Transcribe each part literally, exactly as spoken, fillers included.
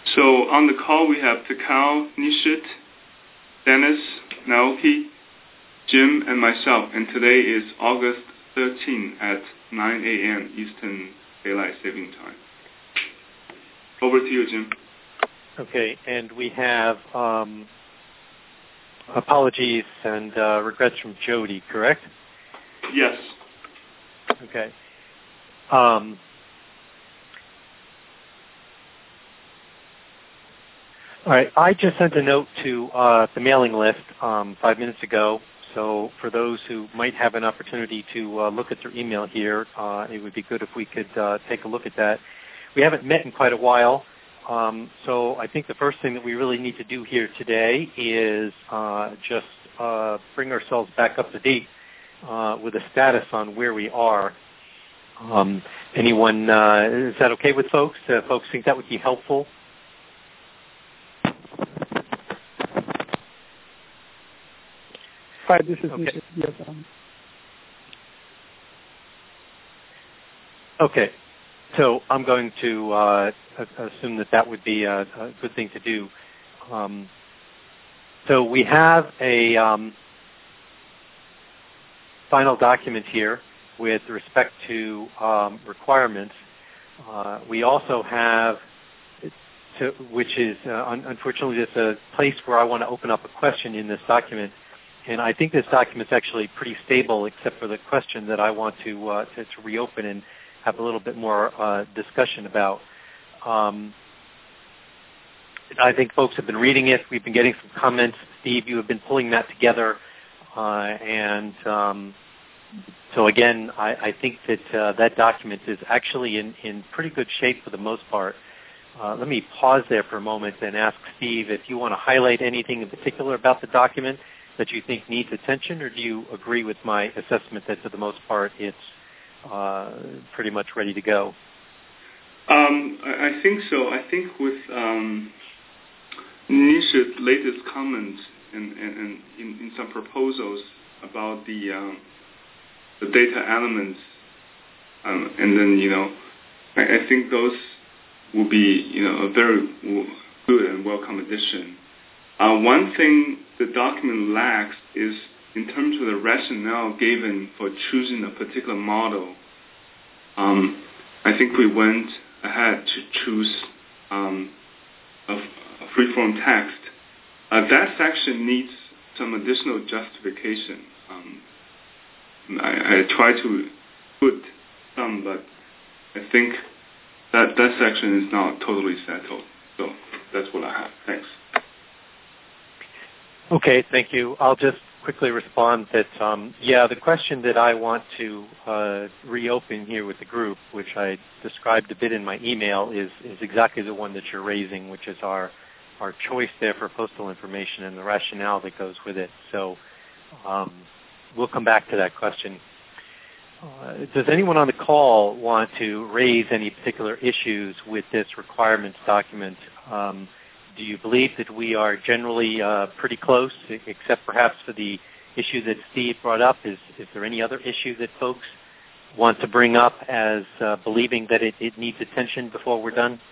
So on the call we have Takao, Nishit, Dennis, Naoki, Jim, and myself. And today is August thirteenth at nine a m Eastern Daylight Saving Time. Over to you, Jim. Okay, and we have um, apologies and uh, regrets from Jody, correct? Yes. Okay. Um, all right, I just sent a note to uh, the mailing list um, five minutes ago. So for those who might have an opportunity to uh, look at their email here, uh, it would be good if we could uh, take a look at that. We haven't met in quite a while, um, so I think the first thing that we really need to do here today is uh, just uh, bring ourselves back up to date uh, with a status on where we are. Um, anyone, uh, is that okay with folks? Uh, folks think that would be helpful? Hi, this is okay. Yes, um. Okay, so I'm going to uh, assume that that would be a, a good thing to do. Um, so we have a um, final document here with respect to um, requirements. Uh, we also have, to, which is uh, un- unfortunately just a place where I want to open up a question in this document. And I think this document is actually pretty stable, except for the question that I want to uh, to, to reopen and have a little bit more uh, discussion about. Um, I think folks have been reading it. We've been getting some comments. Steve, you have been pulling that together. Uh, and um, so, again, I, I think that uh, that document is actually in, in pretty good shape for the most part. Uh, let me pause there for a moment and ask Steve if you want to highlight anything in particular about the document that you think needs attention, or do you agree with my assessment that for the most part it's uh, pretty much ready to go? Um, I, I think so. I think with um, Nish's latest comments and, and, and in, in some proposals about the um, the data elements, um, and then you know, I, I think those will be you know a very good and welcome addition. Uh, one thing the document lacks is in terms of the rationale given for choosing a particular model. Um, I think we went ahead to choose um, a, a free-form text. Uh, that section needs some additional justification. Um, I, I try to put some, but I think that that section is not totally settled. So that's what I have. Thanks. Okay, thank you. I'll just quickly respond that, um, yeah, the question that I want to uh, reopen here with the group, which I described a bit in my email, is, is exactly the one that you're raising, which is our, our choice there for postal information and the rationale that goes with it. So um, we'll come back to that question. Uh, does anyone on the call want to raise any particular issues with this requirements document? Um, Do you believe that we are generally uh, pretty close, except perhaps for the issue that Steve brought up? Is, is there any other issue that folks want to bring up as uh, believing that it, it needs attention before we're done?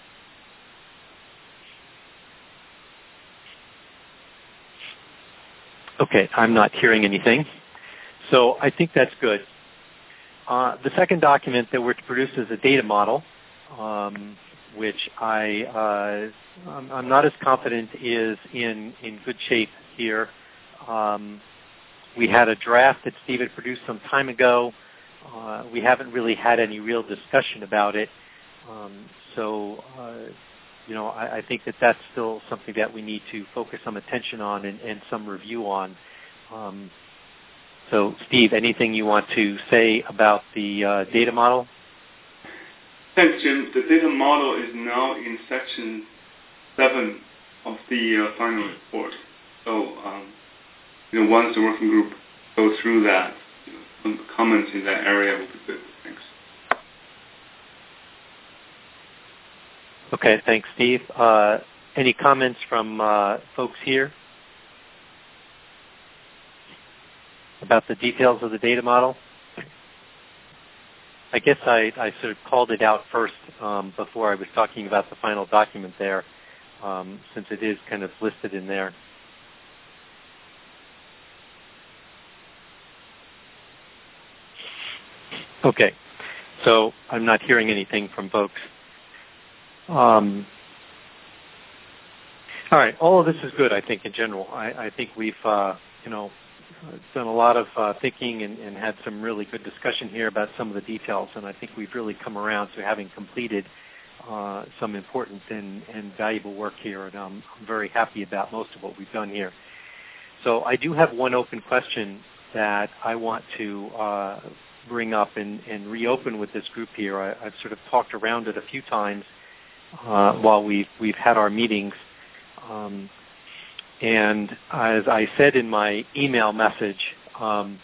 Okay, I'm not hearing anything. So I think that's good. Uh, the second document that we're to produce is a data model. Um, which I, uh, I'm, I'm not as confident is in, in good shape here. Um, we had a draft that Steve had produced some time ago. Uh, we haven't really had any real discussion about it. Um, so, uh, you know, I, I think that that's still something that we need to focus some attention on and, and some review on. Um, so, Steve, anything you want to say about the uh, data model? Thanks, Jim. The data model is now in section seven of the uh, final report. So, um, you know, once the working group goes through that, you know, some comments in that area will be good. Thanks. Okay, thanks, Steve. Uh, any comments from uh, folks here about the details of the data model? I guess I, I sort of called it out first um, before I was talking about the final document there. um, since it is kind of listed in there. Okay, so I'm not hearing anything from folks. Um, all right, all of this is good, I think, in general. I, I think we've, uh, you know, done a lot of uh, thinking and, and had some really good discussion here about some of the details, and I think we've really come around to having completed uh, some important and, and valuable work here, and um, I'm very happy about most of what we've done here. So I do have one open question that I want to uh, bring up and, and reopen with this group here. I, I've sort of talked around it a few times uh, while we've, we've had our meetings. Um, and as I said in my email message, um,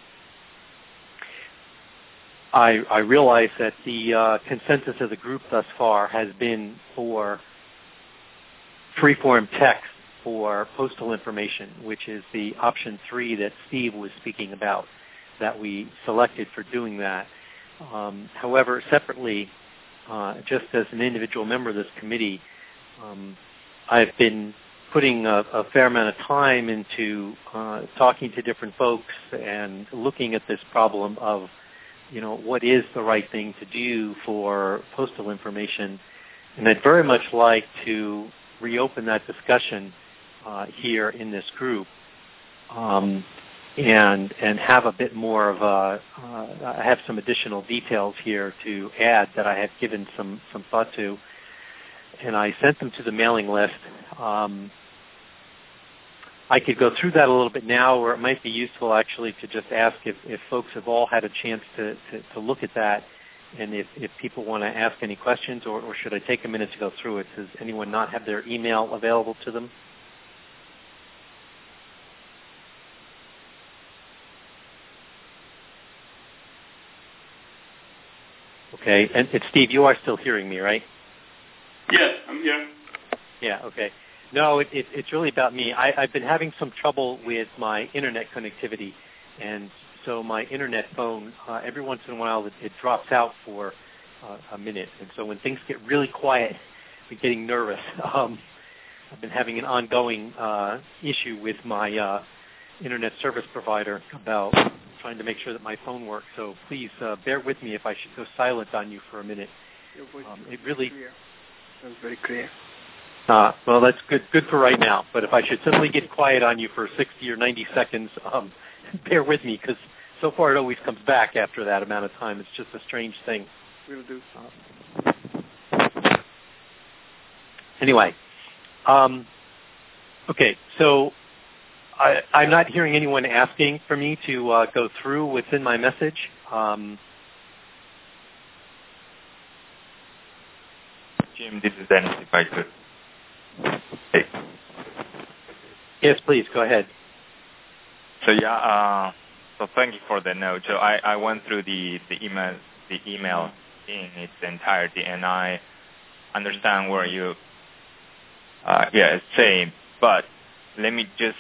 I, I realize that the uh, consensus of the group thus far has been for free-form text for postal information, which is the option three that Steve was speaking about, that we selected for doing that. Um, however, separately, uh, just as an individual member of this committee, um, I've been putting a, a fair amount of time into uh, talking to different folks and looking at this problem of, you know, what is the right thing to do for postal information. And I'd very much like to reopen that discussion uh, here in this group. Um, and and have a bit more of a, uh, I have some additional details here to add that I have given some, some thought to, and I sent them to the mailing list. Um, I could go through that a little bit now, or it might be useful actually to just ask if, if folks have all had a chance to, to, to look at that, and if, if people want to ask any questions, or, or should I take a minute to go through it? Does anyone not have their email available to them? Okay, and, and Steve, you are still hearing me, right? Yes, I'm here. Yeah, okay. No, it, it, it's really about me. I, I've been having some trouble with my internet connectivity, and so my internet phone, uh, every once in a while, it, it drops out for uh, a minute. And so when things get really quiet, I'm getting nervous. Um, I've been having an ongoing uh, issue with my uh, internet service provider about trying to make sure that my phone works. So please uh, bear with me if I should go silent on you for a minute. Your voice um, is it really clear. Sounds very clear. Uh, well, that's good good for right now. But if I should suddenly get quiet on you for sixty or ninety seconds, um, bear with me, because so far it always comes back after that amount of time. It's just a strange thing. Will do. Uh, anyway, um, okay, so I, I'm not hearing anyone asking for me to uh, go through what's in my message. Um, Jim, this is Dennis, if I could. Hey. Yes, please, go ahead. So yeah, uh, so thank you for the note. So I, I went through the, the email the email in its entirety, and I understand where you uh, yeah it's saying. But let me just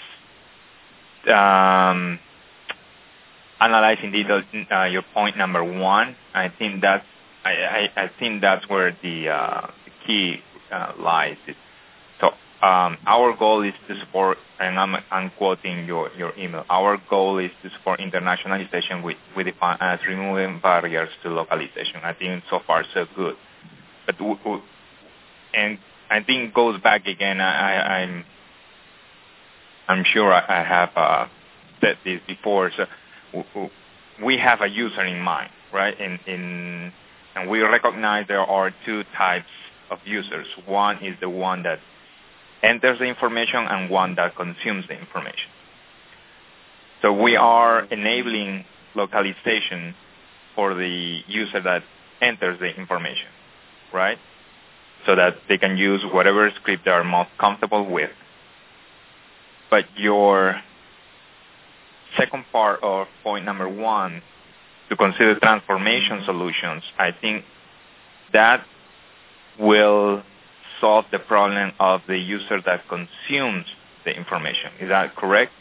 um, analyze in detail uh, your point number one. I think that's I, I, I think that's where the, uh, the key uh, lies. It's, so um, our goal is to support, and I'm, I'm quoting your, your email, our goal is to support internationalization with, we define as removing barriers to localization. I think so far so good. But w- w- and I think it goes back again. I, I, I'm I'm sure I, I have uh, said this before. So w- w- we have a user in mind, right? In, in and we recognize there are two types of users. One is the one that enters the information and one that consumes the information. So we are enabling localization for the user that enters the information, right? So that they can use whatever script they are most comfortable with. But your second part of point number one, to consider transformation solutions, I think that will solve the problem of the user that consumes the information. Is that correct?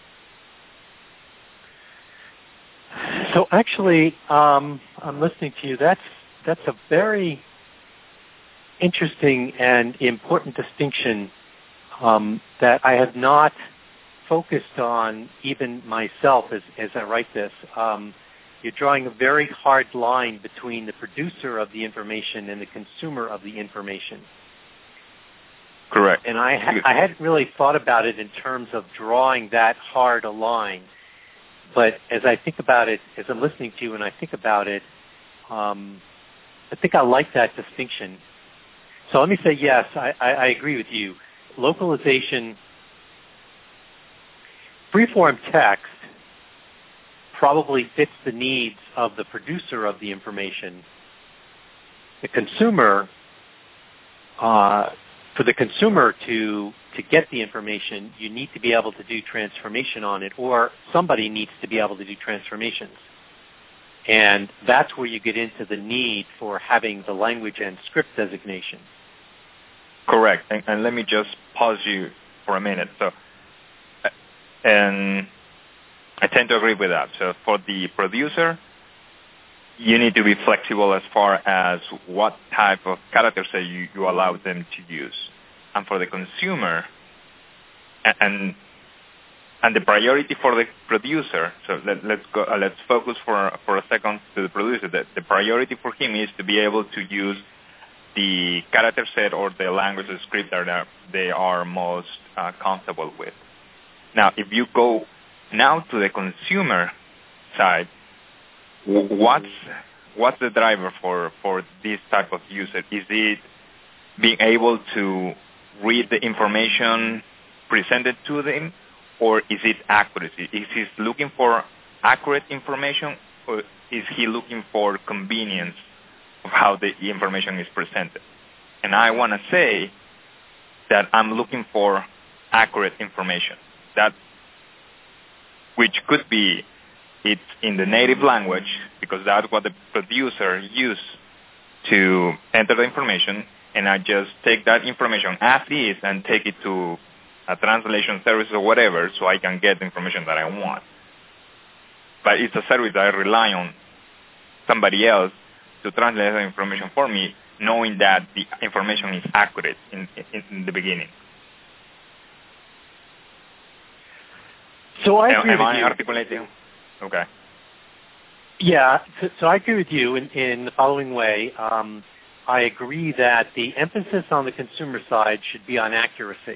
So actually, um, I'm listening to you. That's that's a very interesting and important distinction um, that I have not focused on even myself as, as I write this. Um, you're drawing a very hard line between the producer of the information and the consumer of the information. Correct. And I, ha- I hadn't really thought about it in terms of drawing that hard a line. But as I think about it, as I'm listening to you and I think about it, um, I think I like that distinction. So let me say yes, I, I, I agree with you. Localization, free-form text probably fits the needs of the producer of the information. The consumer, uh, for the consumer to, to get the information, you need to be able to do transformation on it, or somebody needs to be able to do transformations. And that's where you get into the need for having the language and script designation. Correct. And, and let me just pause you for a minute. So, and I tend to agree with that. So for the producer, you need to be flexible as far as what type of character set you, you allow them to use. And for the consumer, and and the priority for the producer, so let, let's go. Uh, let's focus for for a second to the producer. The, the priority for him is to be able to use the character set or the language or script that they are most uh, comfortable with. Now, if you go now to the consumer side, what's what's the driver for, for this type of user? Is it being able to read the information presented to them, or is it accuracy? Is he looking for accurate information, or is he looking for convenience of how the information is presented? And I want to say that I'm looking for accurate information, that which could be it's in the native language, because that's what the producer used to enter the information, and I just take that information as is and take it to a translation service or whatever so I can get the information that I want. But it's a service that I rely on somebody else to translate the information for me, knowing that the information is accurate in, in, in the beginning. So I agree am, am with I you. articulating? Okay. Yeah, so, so I agree with you in, in the following way. Um, I agree that the emphasis on the consumer side should be on accuracy.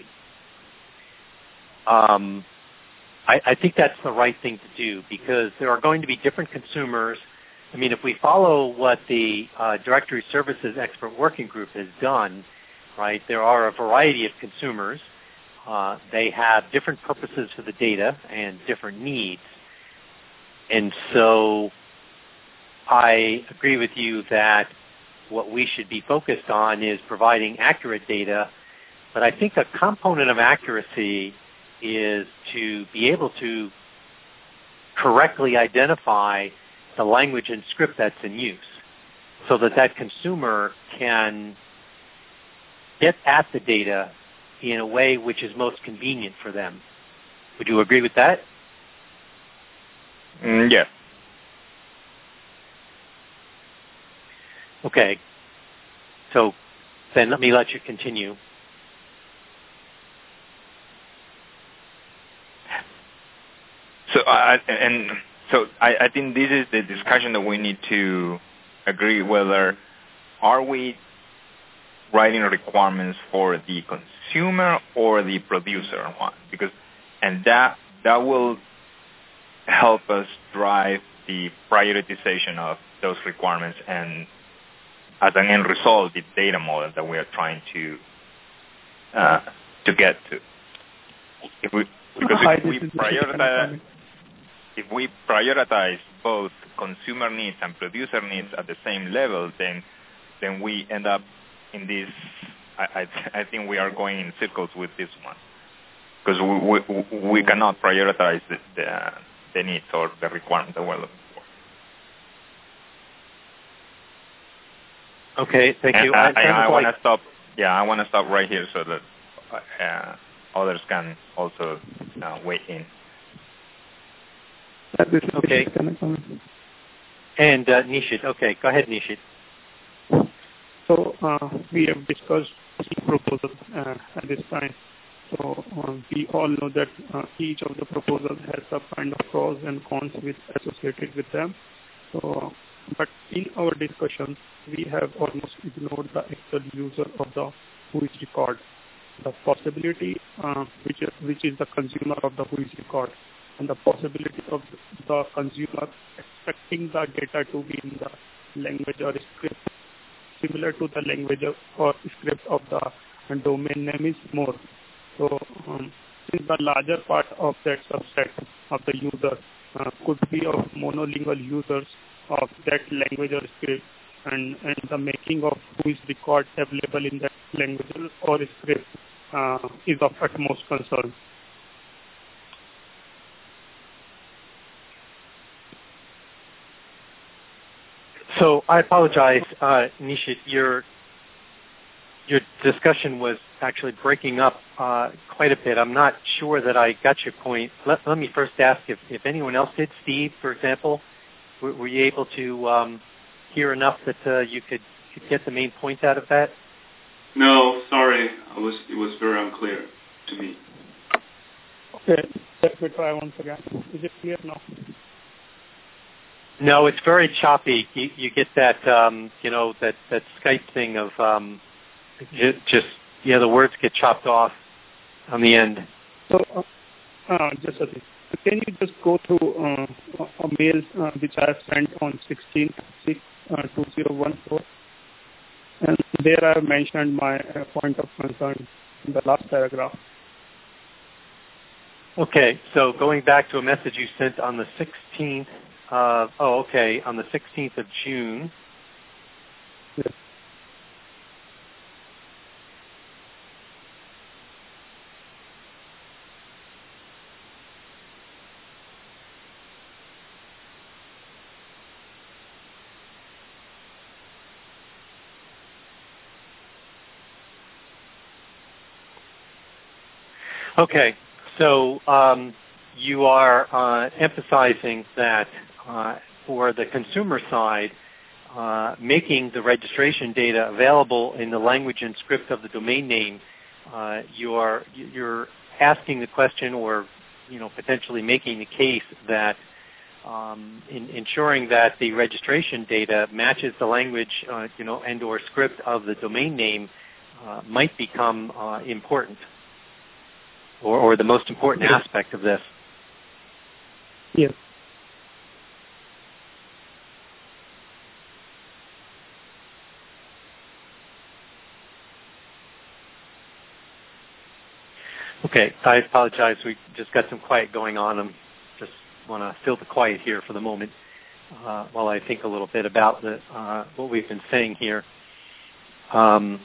Um, I, I think that's the right thing to do, because there are going to be different consumers. I mean, if we follow what the uh, Directory Services Expert Working Group has done, right, there are a variety of consumers. Uh, they have different purposes for the data and different needs. And so I agree with you that what we should be focused on is providing accurate data. But I think a component of accuracy is to be able to correctly identify the language and script that's in use, so that that consumer can get at the data in a way which is most convenient for them. Would you agree with that? Mm, yes. Okay. So then let me let you continue. So I and so I, I think this is the discussion that we need to agree whether are we writing requirements for the consumer or the producer one, because and that that will help us drive the prioritization of those requirements and as an end result the data model that we are trying to uh, to get to. If we because Hi, if we this is prioritize if we prioritize both consumer needs and producer needs at the same level, then then we end up in this. I, I, I think we are going in circles with this one, because we, we, we cannot prioritize the, the, the needs or the requirements that we're looking for. Okay, thank you. And I, I, I like... want to stop. Yeah, I want to stop right here so that uh, others can also uh, weigh in. Okay. And uh, Nishit, okay, go ahead, Nishit. So uh, we have discussed key proposals uh, at this time. So uh, we all know that uh, each of the proposals has some kind of pros and cons with associated with them. So, but in our discussions, we have almost ignored the actual user of the who is record, the possibility uh, which is which is the consumer of the who is record, and the possibility of the consumer expecting the data to be in the language or script similar to the language or script of the domain name is more. So um, since the larger part of that subset of the user uh, could be of monolingual users of that language or script, and, and the making of who is record available in that language or script uh, is of utmost concern. So I apologize, uh, Nishit, your your discussion was actually breaking up uh, quite a bit. I'm not sure that I got your point. Let, let me first ask if, if anyone else did. Steve, for example, were, were you able to um, hear enough that uh, you could, could get the main point out of that? No, sorry. I was, it was very unclear to me. Okay, let me try once again. Is it clear now? No, it's very choppy. You, you get that, um, you know, that, that Skype thing of um, just, just, yeah, the words get chopped off on the end. So, uh, uh, just a second. Can you just go to uh, a mail uh, which I have sent on sixteenth six two zero one four, and there I have mentioned my uh, point of concern in the last paragraph. Okay, so going back to a message you sent on the sixteenth. Uh, oh, okay, on the sixteenth of June. Yes. Okay, so um, you are uh, emphasizing that uh, for the consumer side, uh, making the registration data available in the language and script of the domain name, uh, you are you're asking the question, or you know potentially making the case that um, in ensuring that the registration data matches the language, uh, you know, and or script of the domain name uh, might become uh, important. Or, or the most important yes. aspect of this. Yes. Okay, I apologize. We just got some quiet going on. I just want to fill the quiet here for the moment uh, while I think a little bit about the, uh, what we've been saying here. Um,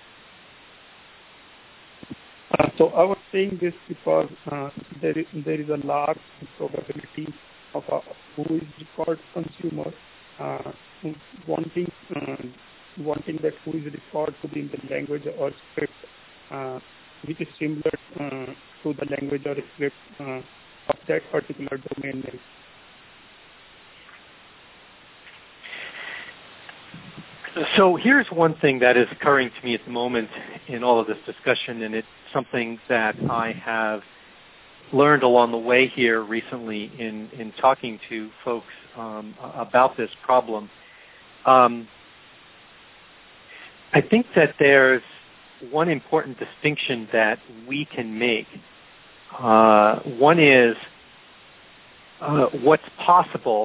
Uh, so I was saying this because uh, there is there is a large probability of a who is record consumer uh, wanting uh, wanting that who is record to be in the language or script uh, which is similar uh, to the language or script uh, of that particular domain name. So here's one thing that is occurring to me at the moment in all of this discussion, and it's something that I have learned along the way here recently in, in talking to folks um, about this problem. Um, I think that there's one important distinction that we can make. Uh, one is uh, what's possible.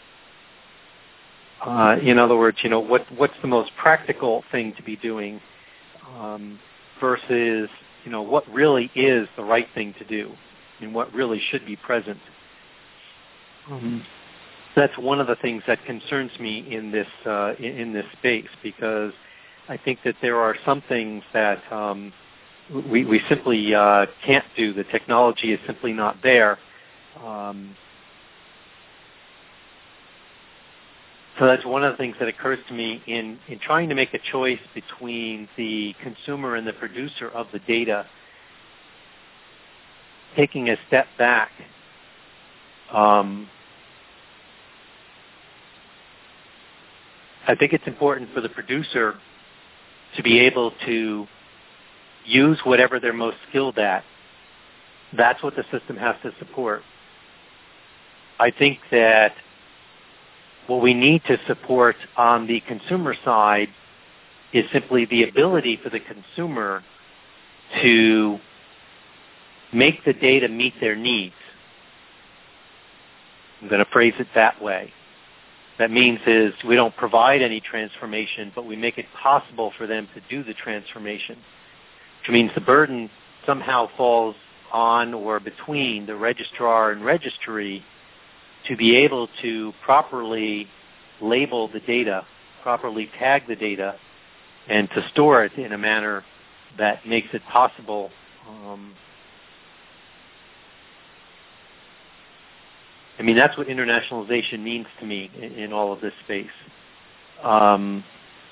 Uh, in other words, you know, what, what's the most practical thing to be doing um, versus, you know, what really is the right thing to do and what really should be present. Mm-hmm. That's one of the things that concerns me in this uh, in, in this space, because I think that there are some things that um, we, we simply uh, can't do. The technology is simply not there. Um, So that's one of the things that occurs to me in, in trying to make a choice between the consumer and the producer of the data, taking a step back. Um, I think it's important for the producer to be able to use whatever they're most skilled at. That's what the system has to support. I think that what we need to support on the consumer side is simply the ability for the consumer to make the data meet their needs. I'm going to phrase it that way. That means is we don't provide any transformation, but we make it possible for them to do the transformation, which means the burden somehow falls on or between the registrar and registry to be able to properly label the data, properly tag the data, and to store it in a manner that makes it possible um, I mean, that's what internationalization means to me in, in all of this space. Um,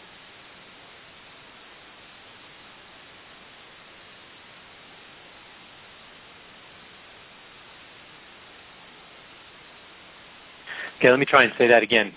okay, let me try and say that again.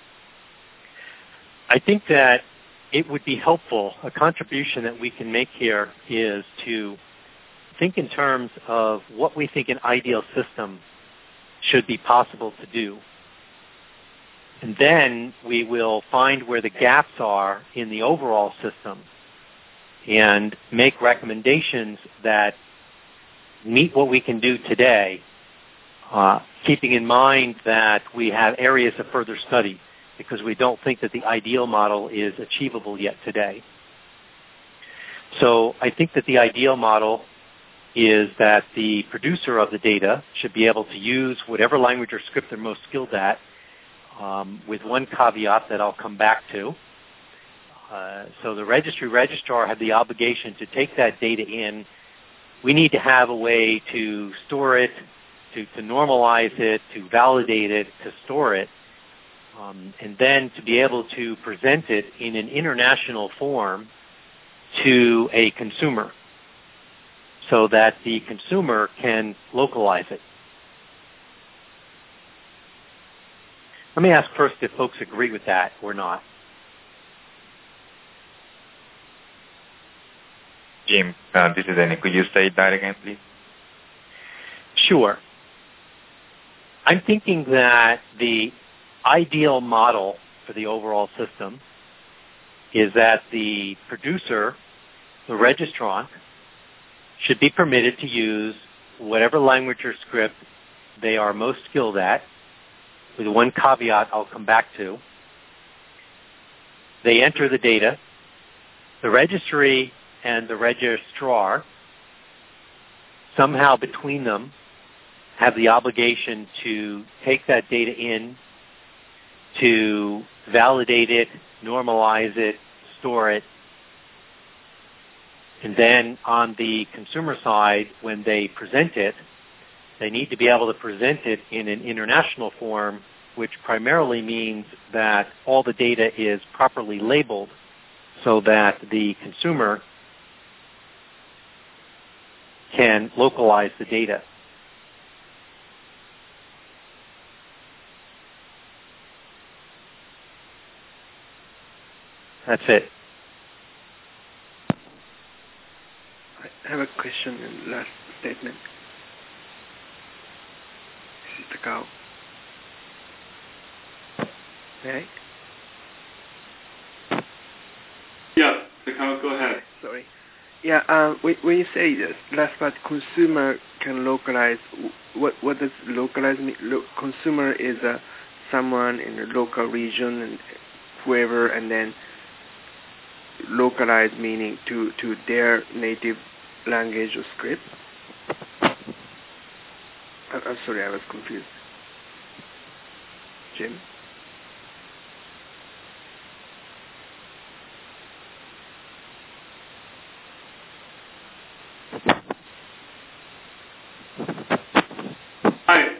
I think that it would be helpful, a contribution that we can make here is to think in terms of what we think an ideal system should be possible to do. And then we will find where the gaps are in the overall system and make recommendations that meet what we can do today, uh, keeping in mind that we have areas of further study because we don't think that the ideal model is achievable yet today. So I think that the ideal model is that the producer of the data should be able to use whatever language or script they're most skilled at, um, with one caveat that I'll come back to. Uh, so the registry registrar have the obligation to take that data in. We need to have a way to store it, to, to normalize it, to validate it, to store it, um, and then to be able to present it in an international form to a consumer, so that the consumer can localize it. Let me ask first if folks agree with that or not. Jim, uh, this is Annie. Could you say that again, please? Sure. I'm thinking that the ideal model for the overall system is that the producer, the registrant, should be permitted to use whatever language or script they are most skilled at, with one caveat I'll come back to. They enter the data. The registry and the registrar, somehow between them, have the obligation to take that data in, to validate it, normalize it, store it. And then on the consumer side, when they present it, they need to be able to present it in an international form, which primarily means that all the data is properly labeled so that the consumer can localize the data. That's it. I have a question in the last statement. This is Takao. May I? Yeah, Takao, go ahead. Sorry. Yeah, uh, when, when you say this last part, consumer can localize, what what does localize mean? Lo- consumer is uh, someone in a local region, and whoever, and then localize meaning to, to their native language or script? I'm sorry, I was confused. Jim? Hi.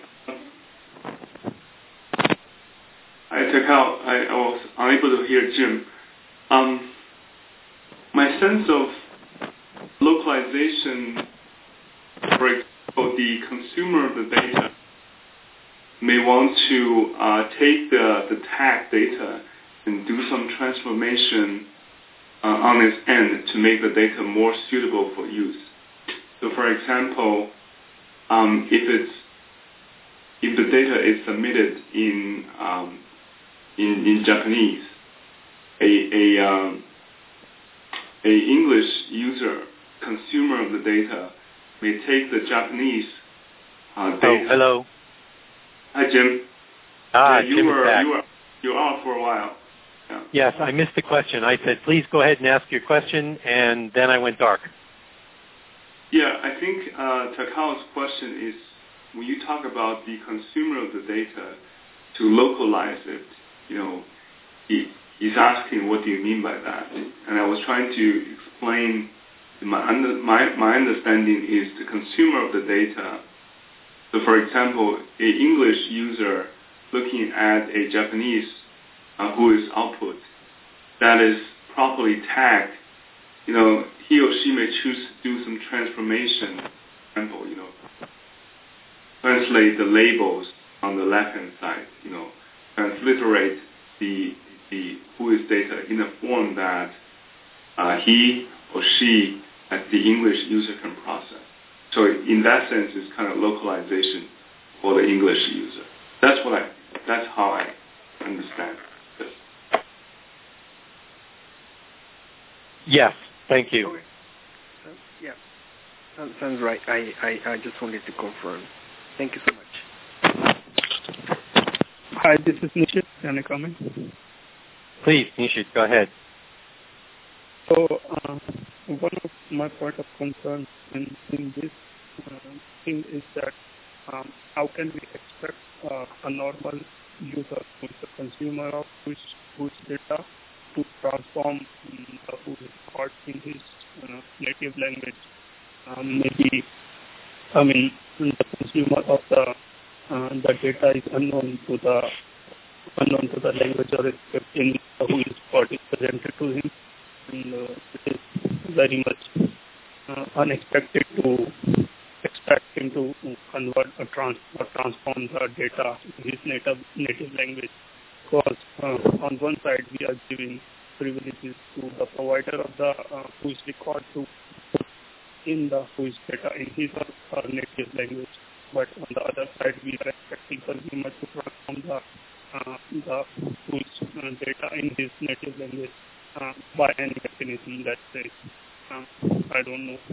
I took out, I, I was unable to hear Jim. Um, my sense of localization, for example, the consumer of the data may want to uh, take the, the tag data and do some transformation uh, on its end to make the data more suitable for use. So, for example, um, if it's if the data is submitted in um, in, in Japanese, a a, um, a English user, consumer of the data, may take the Japanese uh, data. Oh, hello. Hi, Jim. Ah, yeah, you Jim were is back. you were you were out for a while. Yeah. Yes, I missed the question. I said, please go ahead and ask your question, and then I went dark. Yeah, I think uh, Takao's question is, when you talk about the consumer of the data to localize it, you know, he, he's asking, what do you mean by that? And I was trying to explain, my, under, my, my understanding is the consumer of the data. So, for example, an English user looking at a Japanese uh, who is output that is properly tagged, you know, he or she may choose to do some transformation. For example, you know, translate the labels on the left-hand side, you know, transliterate the the who is data in a form that uh, he or she, as the English user, can process. So in that sense, it's kind of localization for the English user. That's what I. That's how I understand this. Yes, thank you. Okay. Uh, yeah, that sounds right. I, I, I just wanted to confirm. Thank you so much. Hi, this is Nishit. Can I comment? Please, Nishit, go ahead. So, uh, one of my point of concern in, in this uh, thing is that um, how can we expect uh, a normal user, who is a consumer of whose, whose data, to transform um, the whole record in his uh, native language? Um, maybe, I mean, the consumer of the uh, the data is unknown to the unknown to the language or script in uh, who is what is presented to him, and uh, it is very much uh, unexpected to expect him to convert or, trans- or transform the data in his native native language. Because uh, on one side we are giving privileges to the provider of the uh, whose record to put in the whose data in his or her native language, but on the other side we are expecting consumer to transform the uh, the whose uh, data in his native language uh, by any mechanism, let's say. Uh, I don't know.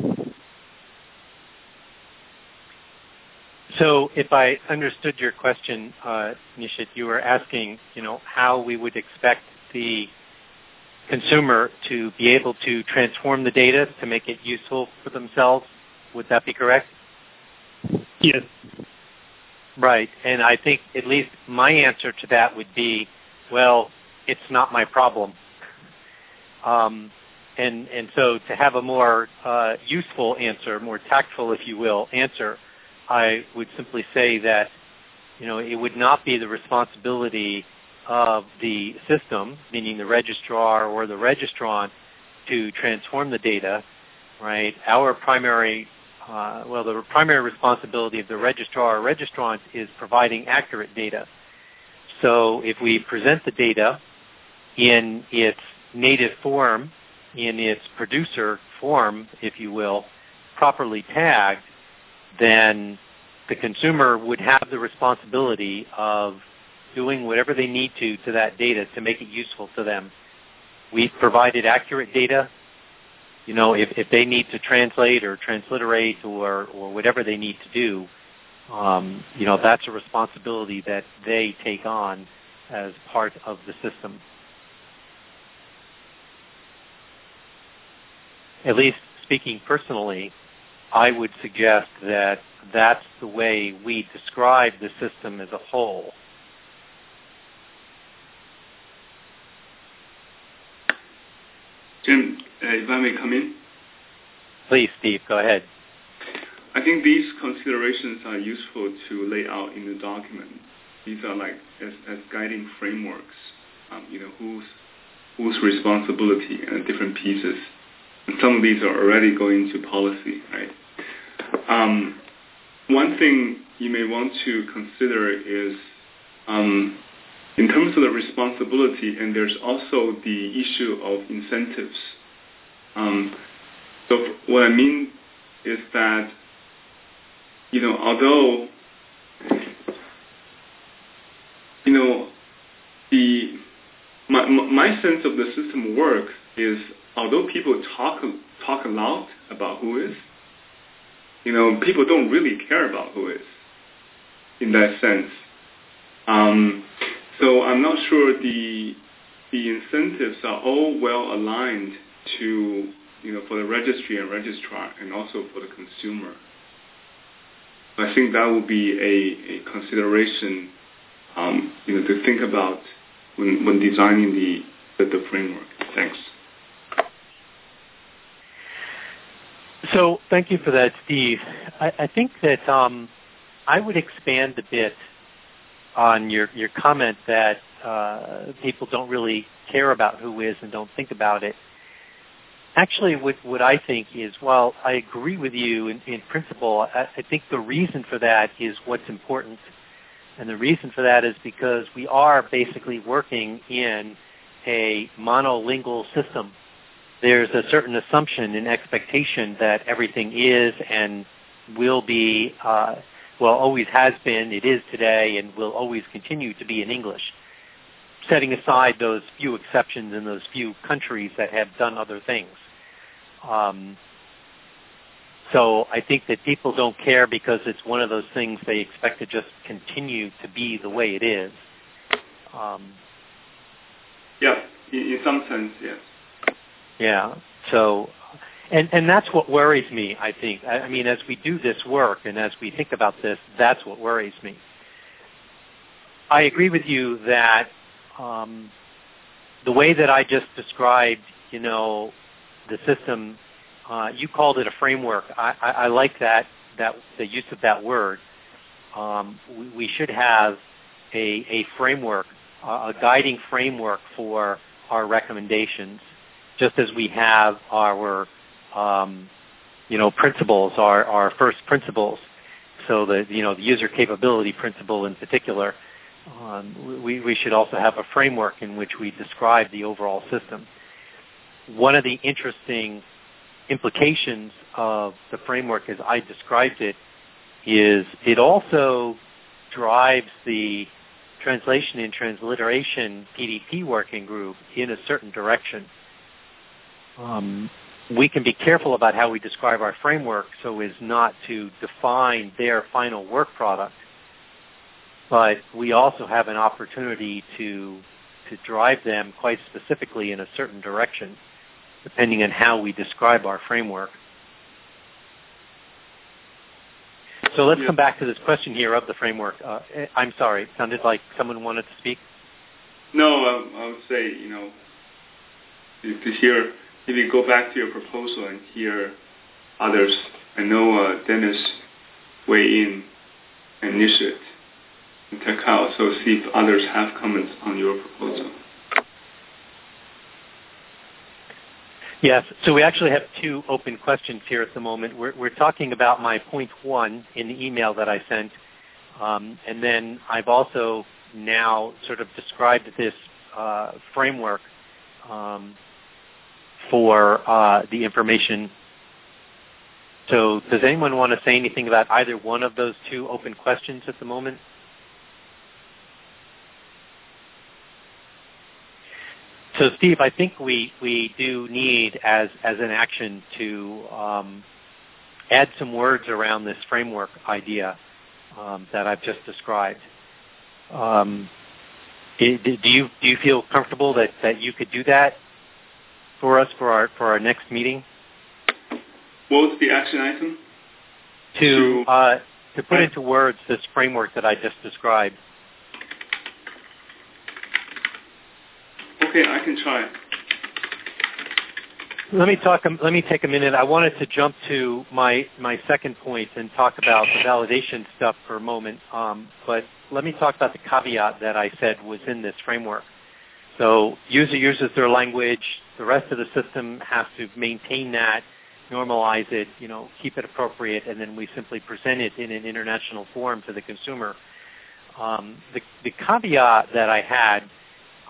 So if I understood your question, uh, Nishit, you were asking, you know, how we would expect the consumer to be able to transform the data to make it useful for themselves. Would that be correct? Yes. Right. And I think at least my answer to that would be, well, it's not my problem. Um, and, and so to have a more uh, useful answer, more tactful, if you will, answer, I would simply say that, you know, it would not be the responsibility of the system, meaning the registrar or the registrant, to transform the data, right? Our primary, uh, well, the primary responsibility of the registrar or registrant is providing accurate data. So if we present the data in its native form, in its producer form, if you will, properly tagged, then the consumer would have the responsibility of doing whatever they need to to that data to make it useful to them. We've provided accurate data. You know, if, if they need to translate or transliterate or, or whatever they need to do, um, you know, that's a responsibility that they take on as part of the system. At least speaking personally, I would suggest that that's the way we describe the system as a whole. Jim, uh, if I may come in? Please, Steve, go ahead. I think these considerations are useful to lay out in the document. These are like as, as guiding frameworks, um, you know, whose whose responsibility and different pieces. And some of these are already going to policy, right? Um, one thing you may want to consider is um, in terms of the responsibility, and there's also the issue of incentives Um, so what I mean is that, you know, although, you know, the my, my sense of the system work is, although people talk talk a lot about who is, you know, people don't really care about who is in that sense. Um, so I'm not sure the the incentives are all well aligned to, you know, for the registry and registrar and also for the consumer. I think that would be a, a consideration, um, you know, to think about when, when designing the, the the framework. Thanks. So thank you for that, Steve. I, I think that um, I would expand a bit on your, your comment that uh, people don't really care about who is and don't think about it. Actually, what, what I think is, while I agree with you in, in principle, I, I think the reason for that is what's important. And the reason for that is because we are basically working in a monolingual system. There's a certain assumption and expectation that everything is and will be, uh, well, always has been, it is today, and will always continue to be in English, setting aside those few exceptions in those few countries that have done other things. Um, so I think that people don't care because it's one of those things they expect to just continue to be the way it is. Um, yeah, in, in some sense, yes. Yeah. So, and and that's what worries me, I think. I, I mean, as we do this work and as we think about this, that's what worries me. I agree with you that um, the way that I just described, you know, the system, uh, you called it a framework. I, I, I like that, that the use of that word. Um, we, we should have a, a framework, uh, a guiding framework for our recommendations, just as we have our, um, you know, principles, our, our first principles. So the, you know, the user capability principle in particular, um, we, we should also have a framework in which we describe the overall system. One of the interesting implications of the framework as I described it is it also drives the translation and transliteration P D P working group in a certain direction. Um, we can be careful about how we describe our framework so as not to define their final work product, but we also have an opportunity to to drive them quite specifically in a certain direction, depending on how we describe our framework. So let's yeah. come back to this question here of the framework. Uh, I'm sorry, it sounded like someone wanted to speak. No, um, I would say, you know, to hear, if you go back to your proposal and hear others, I know uh, Dennis weigh in and Nishit and Takao, so see if others have comments on your proposal. Yes, so we actually have two open questions here at the moment. We're, we're talking about my point one in the email that I sent, um, and then I've also now sort of described this uh, framework um, for uh, the information. So does anyone want to say anything about either one of those two open questions at the moment? So, Steve, I think we, we do need, as, as an action, to um, add some words around this framework idea um, that I've just described. Um, do you do you feel comfortable that, that you could do that for us for our for our next meeting? What was the action item? To uh, to put into words this framework that I just described. Okay, I can try. Let me talk. Let me take a minute. I wanted to jump to my my second point and talk about the validation stuff for a moment. Um, but let me talk about the caveat that I said was in this framework. So, user uses their language. The rest of the system has to maintain that, normalize it, you know, keep it appropriate, and then we simply present it in an international form to the consumer. Um, the, the caveat that I had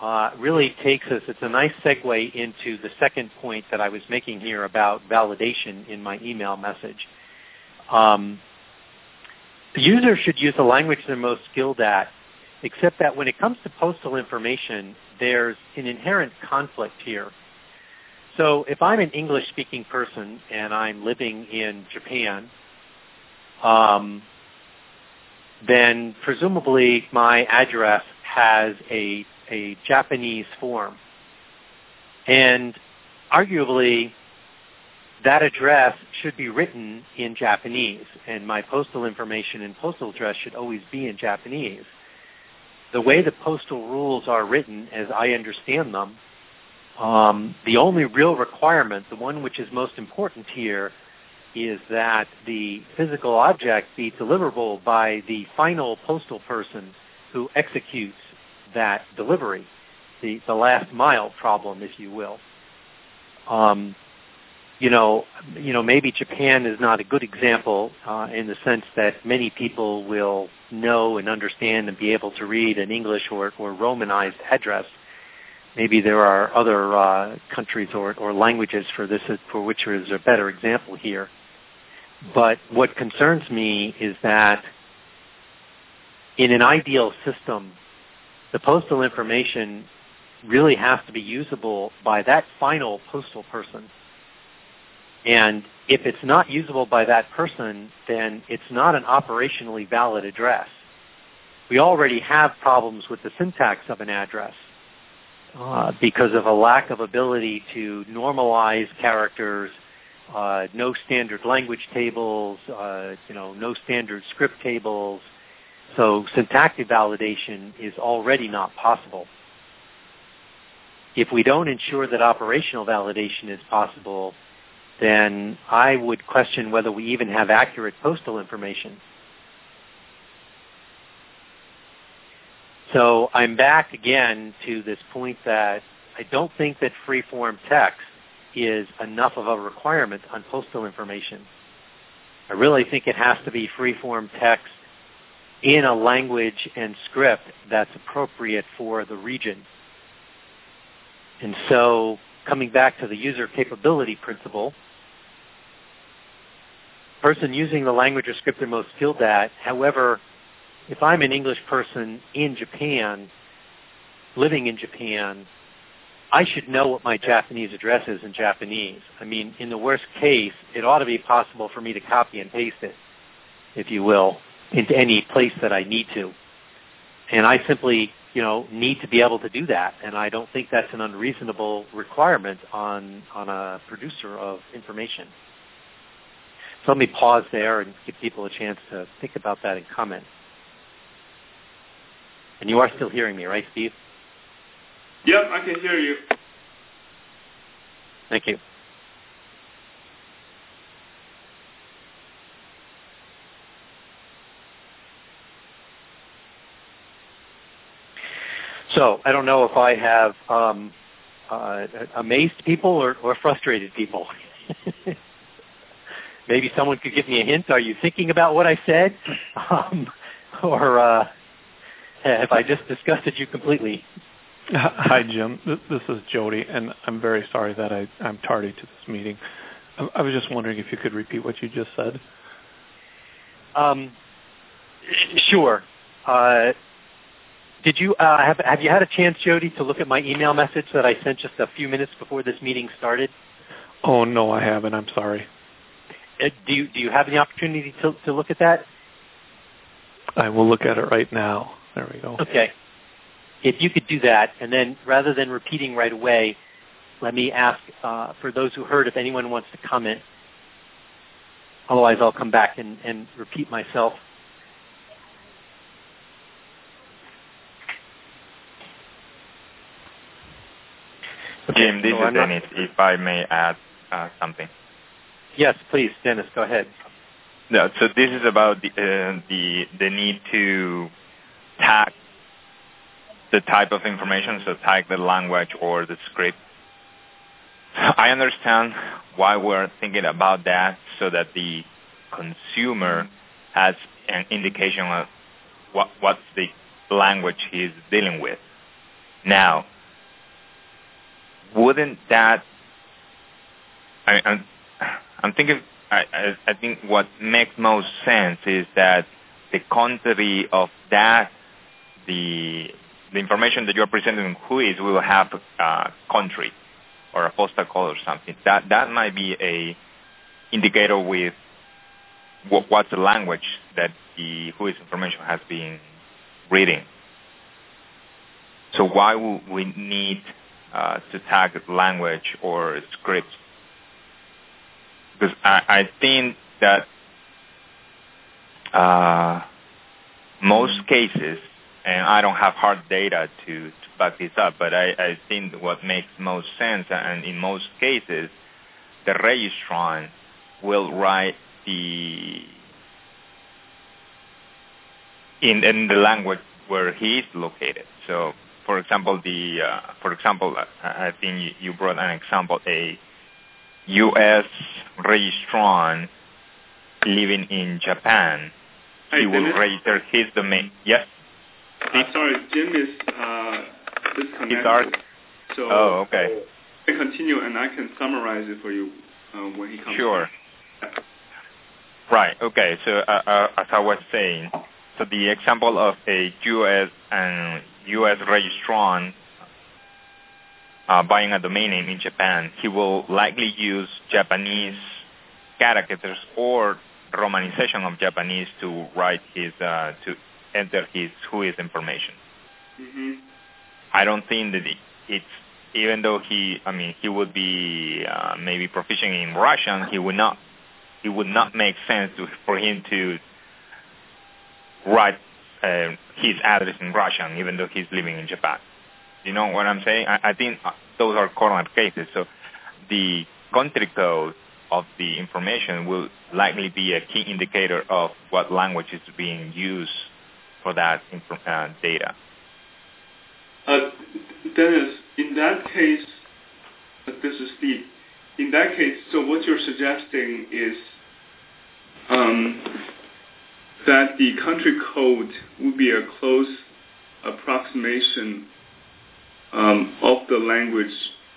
uh, really takes us, it's a nice segue into the second point that I was making here about validation in my email message. Um, the user should use the language they're most skilled at, except that when it comes to postal information, there's an inherent conflict here. So if I'm an English-speaking person and I'm living in Japan, um, then presumably my address has a, a Japanese form. And arguably, that address should be written in Japanese, and my postal information and postal address should always be in Japanese. The way the postal rules are written, as I understand them, um, the only real requirement, the one which is most important here, is that the physical object be deliverable by the final postal person who executes that delivery, the, the last mile problem, if you will. Um, you know, you know, maybe Japan is not a good example uh, in the sense that many people will know and understand and be able to read an English or, or Romanized address. Maybe there are other uh, countries or, or languages for this, for which there is a better example here. But what concerns me is that in an ideal system, the postal information really has to be usable by that final postal person. And if it's not usable by that person, then it's not an operationally valid address. We already have problems with the syntax of an address uh, because of a lack of ability to normalize characters, uh, no standard language tables, uh, you know, no standard script tables. So syntactic validation is already not possible. If we don't ensure that operational validation is possible, then I would question whether we even have accurate postal information. So I'm back again to this point that I don't think that free-form text is enough of a requirement on postal information. I really think it has to be free-form text in a language and script that's appropriate for the region. And so coming back to the user capability principle, person using the language or script they're most skilled at. However, if I'm an English person in Japan, living in Japan, I should know what my Japanese address is in Japanese. I mean, in the worst case, it ought to be possible for me to copy and paste it, if you will, into any place that I need to. And I simply, you know, need to be able to do that. And I don't think that's an unreasonable requirement on, on a producer of information. So let me pause there and give people a chance to think about that and comment. And you are still hearing me, right, Steve? Yep, I can hear you. Thank you. So I don't know if I have um, uh, amazed people or, or frustrated people. Maybe someone could give me a hint. Are you thinking about what I said? Um, or uh, have I just disgusted you completely? Hi, Jim. This is Jody, and I'm very sorry that I, I'm tardy to this meeting. I was just wondering if you could repeat what you just said. Um, sure. Uh, did you uh, have have you had a chance, Jody, to look at my email message that I sent just a few minutes before this meeting started? Oh no, I haven't. I'm sorry. Uh, do you do you have the opportunity to to look at that? I will look at it right now. There we go. Okay. If you could do that, and then rather than repeating right away, let me ask uh, for those who heard if anyone wants to comment. Otherwise, I'll come back and, and repeat myself. Okay, Jim, this so is I'm Dennis. Not... If I may add uh, something. Yes, please, Dennis. Go ahead. No, so this is about the uh, the the need to tag the type of information, so tag the language or the script. I understand why we're thinking about that, so that the consumer has an indication of what what's the language he's dealing with. Now, wouldn't that? I, I'm, I'm thinking. I, I, I think what makes most sense is that the country of that, the the information that you're presenting in quiz will have a country or a postal code or something. That that might be a indicator with what, what's the language that the quiz information has been reading. So why would we need uh, to tag language or script? Because I, I think that uh, most cases, and I don't have hard data to, to back this up, but I, I think what makes most sense, and in most cases, the registrant will write the in, in the language where he is located. So, for example, the uh, for example, I think you brought an example, a U S registrant living in Japan. He will register his domain. Yes. Uh, sorry, Jim is uh, disconnected. He's our, so oh, okay. I continue, and I can summarize it for you uh, when he comes. Sure. Back. Right. Okay. So, uh, uh, as I was saying, so the example of a U S and U S registrant uh, buying a domain name in Japan, he will likely use Japanese characters or romanization of Japanese to write his uh, to enter his who is information. Mm-hmm. I don't think that it's even though he I mean he would be uh, maybe proficient in Russian, he would not it would not make sense to, for him to write uh, his address in Russian even though he's living in Japan. You know what I'm saying? I, I think those are corner cases. So the country code of the information will likely be a key indicator of what language is being used for that uh, data. Uh, Dennis, in that case, uh, this is Steve. In that case, so what you're suggesting is um, that the country code would be a close approximation um, of the language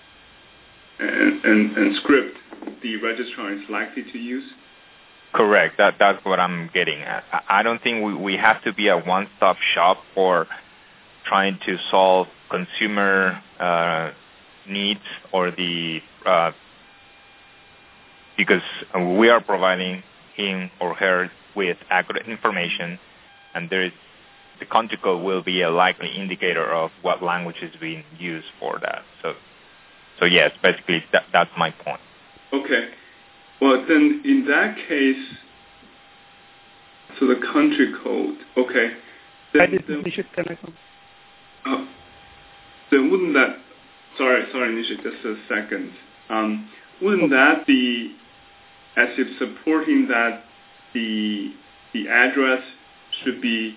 and, and, and script the registrar is likely to use? Correct. That that's what I'm getting at. I don't think we, we have to be a one-stop shop for trying to solve consumer uh, needs or the uh, because we are providing him or her with accurate information, and there is the country code will be a likely indicator of what language is being used for that. So, so yes, basically that, that's my point. Okay. Well, then in that case, so the country code, okay. Then, then, uh, then wouldn't that, sorry, sorry, Nisha, just a second. Um, wouldn't that be as if supporting that the the address should be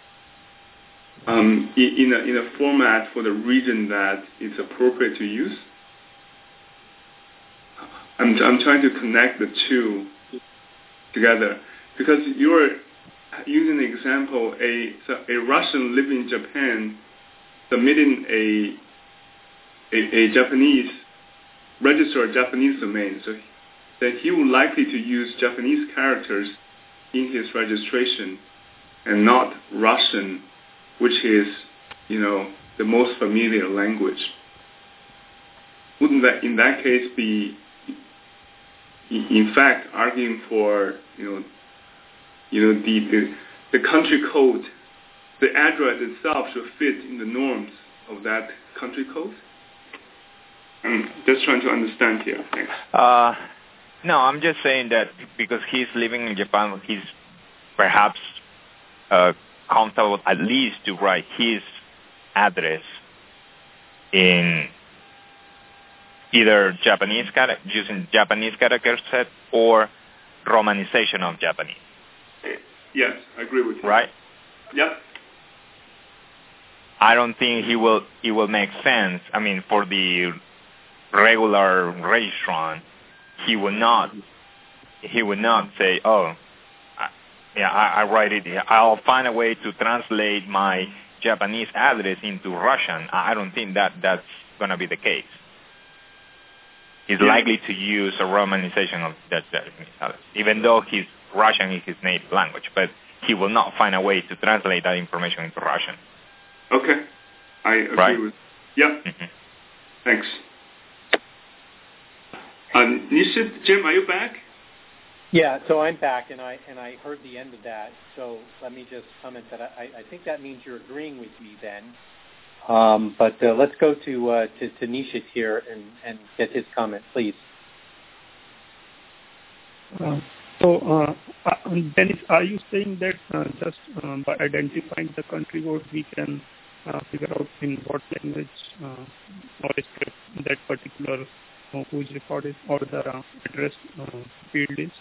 um, in, in, a, in a format for the region that it's appropriate to use? I'm, I'm trying to connect the two together because you're using the example a so a Russian living in Japan submitting a a, a Japanese register a Japanese domain, so that he would likely to use Japanese characters in his registration and not Russian, which is, you know, the most familiar language. Wouldn't that in that case be in fact arguing for, you know, you know the, the the country code, the address itself should fit in the norms of that country code? I'm just trying to understand here. Thanks. Uh, no, I'm just saying that because he's living in Japan, he's perhaps uh, comfortable at least to write his address in either Japanese using Japanese character set or romanization of Japanese. Yes, I agree with you. Right? Yep. I don't think he will. It will make sense. I mean, for the regular registrant, he will not. He will not say, "Oh, I, yeah, I, I write it. I'll find a way to translate my Japanese address into Russian, I don't think that that's going to be the case. He's yeah. likely to use a romanization of that Japanese address, even though his Russian is his native language, but he will not find a way to translate that information into Russian. Okay. I agree right? with Yeah. Mm-hmm. Thanks. Uh, Nishit, Jim, are you back? Yeah, so I'm back, and I and I heard the end of that. So let me just comment that I, I think that means you're agreeing with me then. Um, but uh, let's go to, uh, to to Nishit here and, and get his comment, please. Uh, so, uh, Dennis, are you saying that uh, just um, by identifying the country code, we can uh, figure out in what language uh, or script that particular uh, whose record is or the uh, address uh, field is?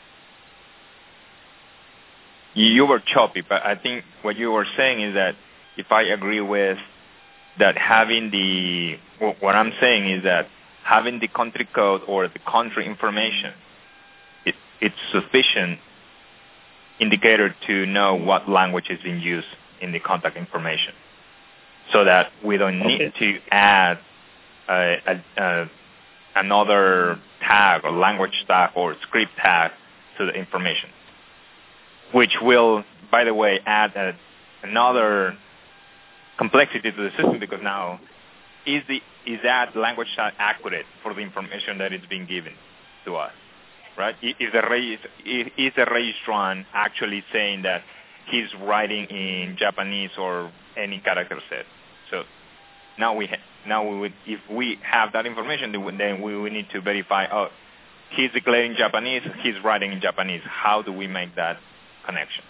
You were choppy, but I think what you were saying is that if I agree with that having the, what I'm saying is that having the country code or the country information, it, it's sufficient indicator to know what language is in use in the contact information, so that we don't need okay. to add a, a, a, another tag or language tag or script tag to the information, which will, by the way, add a, another complexity to the system, because now is the is that language tag accurate for the information that is being given to us, right? Is the is the registrant actually saying that he's writing in Japanese or any character set? So now we ha- now we would, if we have that information, then we will need to verify. Oh, he's declaring Japanese, he's writing in Japanese. How do we make that connection?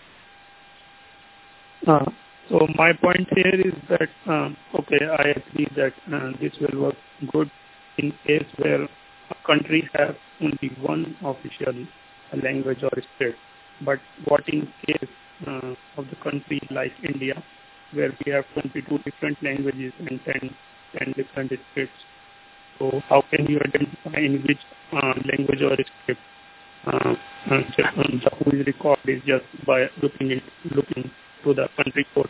Uh, so my point here is that, um, okay, I agree that uh, this will work good in case where a country has only one official language or script. But what in case uh, of the country like India, where we have twenty-two different languages and ten, ten different scripts? So how can you identify in which uh, language or script uh, uh, the whole record is just by looking in, looking to the country code?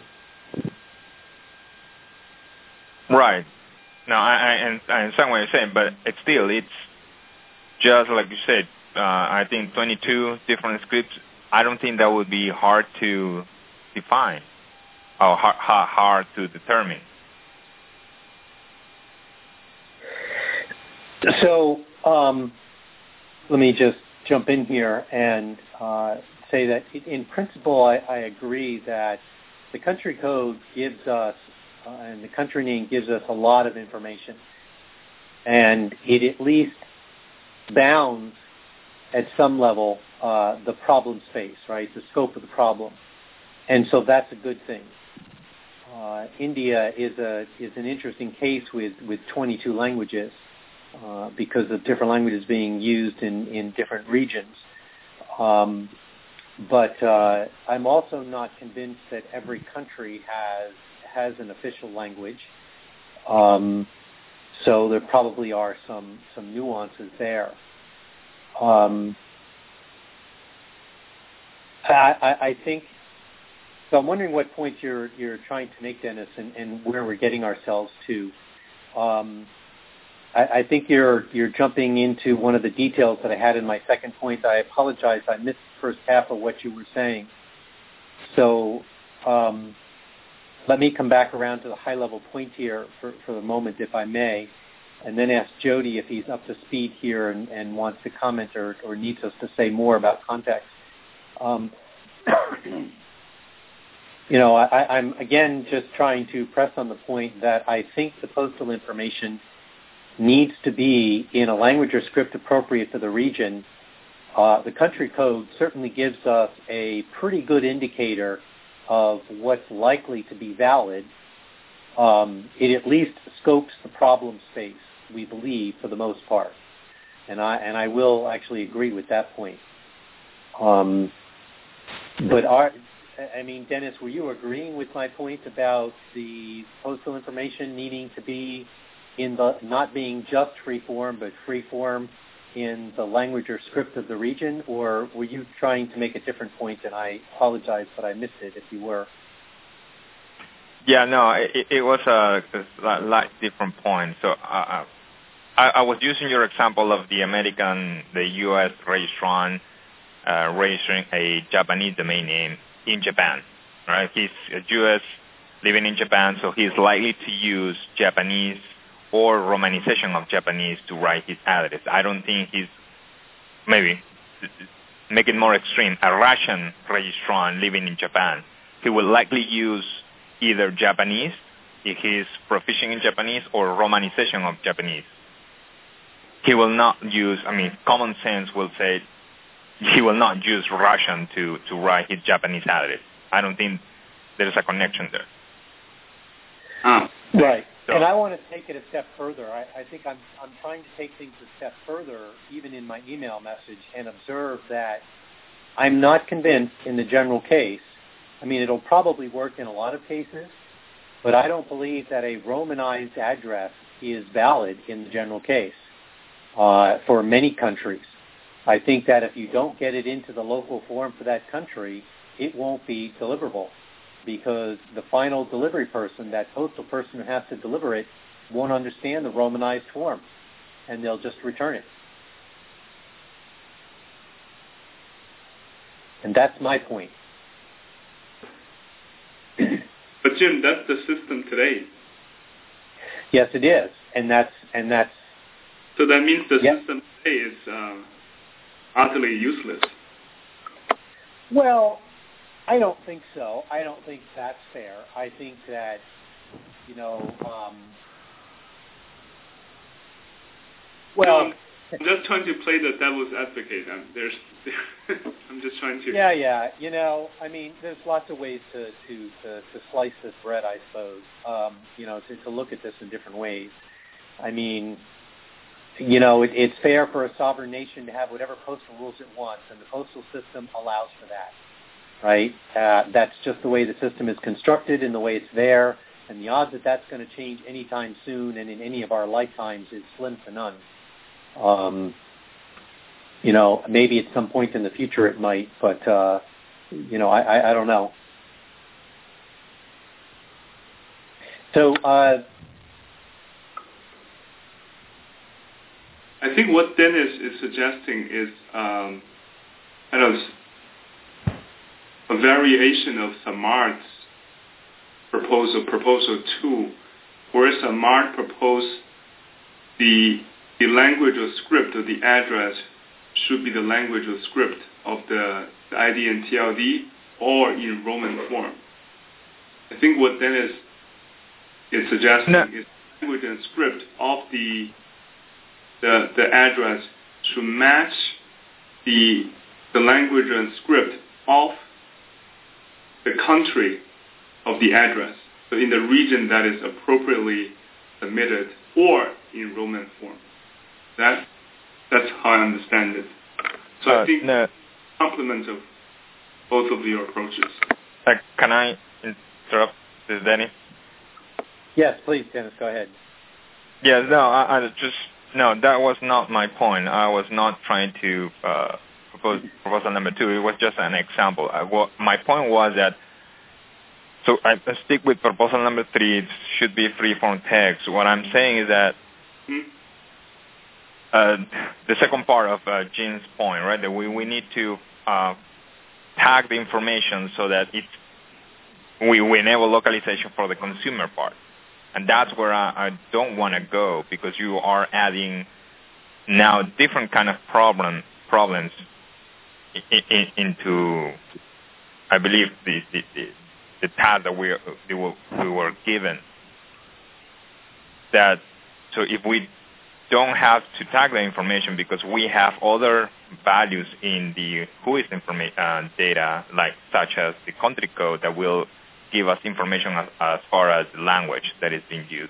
Right. No, I, I, I understand what you're saying, but it's still, it's just like you said, uh, I think twenty-two different scripts, I don't think that would be hard to define or hard, hard to determine. So um, let me just jump in here and uh, say that in principle, I, I agree that the country code gives us, uh, and the country name gives us a lot of information. And it at least bounds at some level uh, the problem space, right, the scope of the problem. And so that's a good thing. Uh, India is a is an interesting case with, with twenty-two languages uh, because of different languages being used in, in different regions. Um, but uh, I'm also not convinced that every country has has an official language. Um, so there probably are some, some nuances there. Um, I, I, I think, so I'm wondering what point you're you're trying to make, Dennis, and, and where we're getting ourselves to. Um, I, I think you're you're jumping into one of the details that I had in my second point. I apologize, I missed the first half of what you were saying. So um, let me come back around to the high-level point here for, for the moment, if I may, and then ask Jody if he's up to speed here and, and wants to comment or, or needs us to say more about context. Um, you know, I, I'm, again, just trying to press on the point that I think the postal information needs to be in a language or script appropriate to the region. Uh, the country code certainly gives us a pretty good indicator of what's likely to be valid. Um, it at least scopes the problem space, we believe, for the most part. And I and I will actually agree with that point. Um, but our, I mean, Dennis, were you agreeing with my point about the postal information needing to be in the, not being just free form, but free form in the language or script of the region, or were you trying to make a different point? And I apologize, but I missed it if you were. Yeah, no, it, it was a, a like different point. So uh, I, I was using your example of the American, the U S restaurant uh, registering a Japanese domain name in Japan. Right? He's a U S living in Japan, so he's likely to use Japanese or romanization of Japanese to write his address. I don't think he's, maybe, make it more extreme, a Russian registrant living in Japan. He will likely use either Japanese, if he's proficient in Japanese, or romanization of Japanese. He will not use, I mean, common sense will say he will not use Russian to, to write his Japanese address. I don't think there's a connection there. Um, right. So, and I want to take it a step further. I, I think I'm, I'm trying to take things a step further, even in my email message, and observe that I'm not convinced in the general case. I mean, it'll probably work in a lot of cases, but I don't believe that a Romanized address is valid in the general case uh, for many countries. I think that if you don't get it into the local form for that country, it won't be deliverable, because the final delivery person, that postal person who has to deliver it, won't understand the Romanized form, and they'll just return it. And that's my point. But Jim, that's the system today. Yes, it is, and that's and that's. So that means the yep. system today is uh, utterly useless. Well, I don't think so. I don't think that's fair. I think that, you know, um, well, no, I'm just trying to play the devil's advocate. I'm, there's, I'm just trying to. Yeah, yeah. You know, I mean, there's lots of ways to to, to, to slice this bread, I suppose. Um, you know, to, to look at this in different ways. I mean, you know, it, it's fair for a sovereign nation to have whatever postal rules it wants, and the postal system allows for that. Right? Uh, that's just the way the system is constructed and the way it's there, and the odds that that's going to change anytime soon and in any of our lifetimes is slim to none. Um, you know, maybe at some point in the future it might, but, uh, you know, I, I, I don't know. So, uh, I think what Dennis is suggesting is, um, I don't know, a variation of Samart's proposal, proposal two, where Samart proposed the the language or script of the address should be the language or script of the, the I D and T L D or in Roman form. I think what Dennis is suggesting no. is language and script of the the the address should match the the language and script of the country of the address, so in the region that is appropriately submitted, or in Roman form. That, that's how I understand it. So uh, I think no. complement of both of your approaches. Uh, can I interrupt, Dennis? Yes, please, Dennis, go ahead. Yeah, no, I, I just, no, that was not my point. I was not trying to uh, propose proposal number two. It was just an example. I, well, my point was that, so I stick with proposal number three. It should be free-form text. What I'm saying is that hmm? uh, the second part of uh, Jean's point, right, that we, we need to uh, tag the information so that it, we, we enable localization for the consumer part. And that's where I, I don't want to go, because you are adding now different kind of problem problems in, in, into, I believe, the, the, the, the task that we, we, were, we were given. That so if we don't have to tag the information because we have other values in the whois informa- uh, data, like such as the country code, that will give us information as, as far as the language that is being used.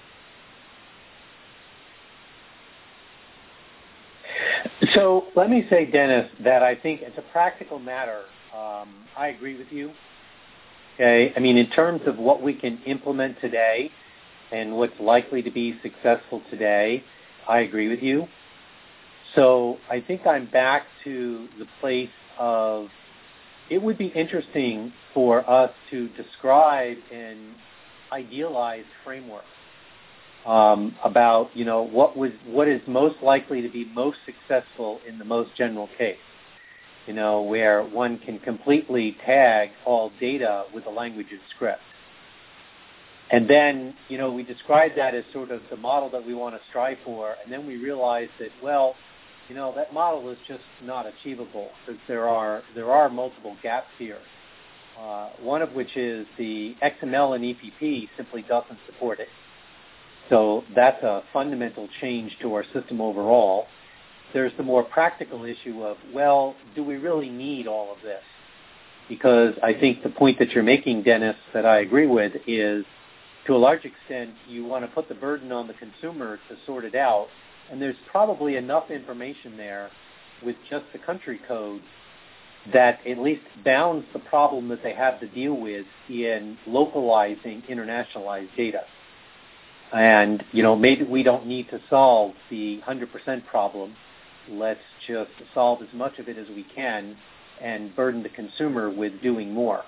So let me say, Dennis, that I think as a practical matter, um, I agree with you. Okay, I mean, in terms of what we can implement today and what's likely to be successful today, I agree with you. So I think I'm back to the place of, it would be interesting for us to describe and idealized framework um, about, you know, what was what is most likely to be most successful in the most general case. You know, where one can completely tag all data with a language and script. And then, you know, we describe that as sort of the model that we want to strive for, and then we realize that, well, you know, that model is just not achievable because there are there are multiple gaps here. Uh, one of which is the X M L and E P P simply doesn't support it. So that's a fundamental change to our system overall. There's the more practical issue of, well, do we really need all of this? Because I think the point that you're making, Dennis, that I agree with is, to a large extent, you want to put the burden on the consumer to sort it out, and there's probably enough information there with just the country codes that at least bounds the problem that they have to deal with in localizing internationalized data. And, you know, maybe we don't need to solve the one hundred percent problem. Let's just solve as much of it as we can and burden the consumer with doing more.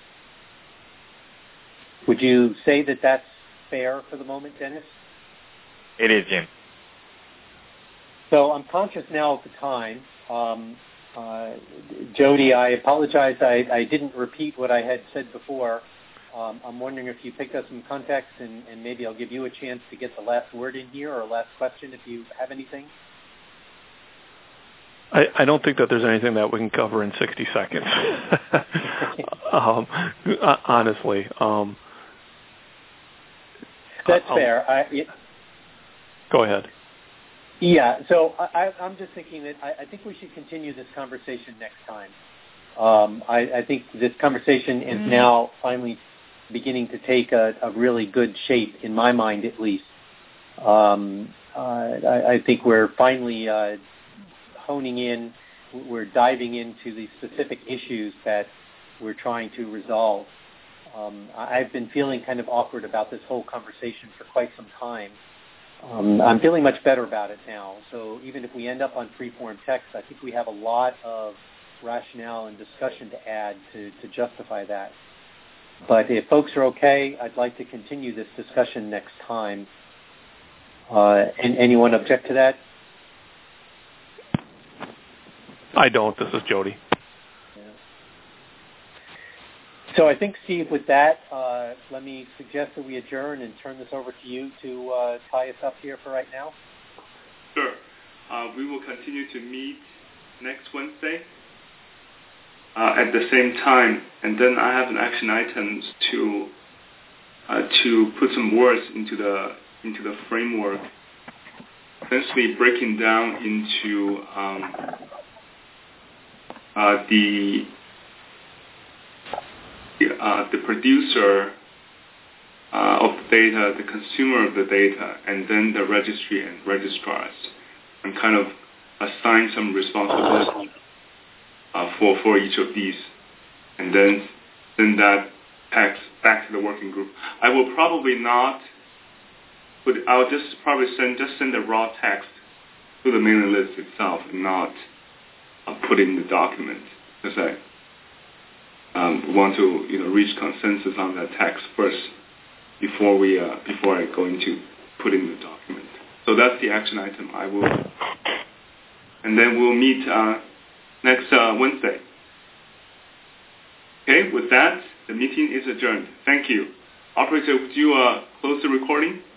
Would you say that that's fair for the moment, Dennis? It is, Jim. So I'm conscious now of the time. Um, uh, Jody, I apologize. I, I didn't repeat what I had said before. Um, I'm wondering if you picked up some context, and, and maybe I'll give you a chance to get the last word in here or last question if you have anything. I, I don't think that there's anything that we can cover in sixty seconds. um, honestly. Um, That's I'll, fair. I, it, go ahead. Yeah, so I, I'm just thinking that I, I think we should continue this conversation next time. Um, I, I think this conversation is mm-hmm. now finally beginning to take a, a really good shape, in my mind at least. Um, uh, I, I think we're finally uh, honing in, we're diving into the specific issues that we're trying to resolve. Um, I've been feeling kind of awkward about this whole conversation for quite some time. Um, I'm feeling much better about it now. So even if we end up on free-form text, I think we have a lot of rationale and discussion to add to, to justify that. But if folks are okay, I'd like to continue this discussion next time. Uh, and anyone object to that? I don't. This is Jody. Yeah. So I think, Steve, with that, uh, let me suggest that we adjourn and turn this over to you to uh, tie us up here for right now. Sure. Uh, we will continue to meet next Wednesday uh, at the same time, and then I have an action items to uh, to put some words into the into the framework, essentially breaking down into um, uh, the uh, the producer uh, of the data, the consumer of the data, and then the registry and registrars, and kind of assign some responsibility uh, for for each of these, and then send that text back to the working group. I will probably not put. I'll just probably send just send the raw text to the mailing list itself, and not uh, put it in the document, because I um, want to you know reach consensus on that text first before we uh, before I go into putting the document. So that's the action item. I will, and then we'll meet uh, next uh, Wednesday. Okay. With that, the meeting is adjourned. Thank you. Operator, would you uh, close the recording?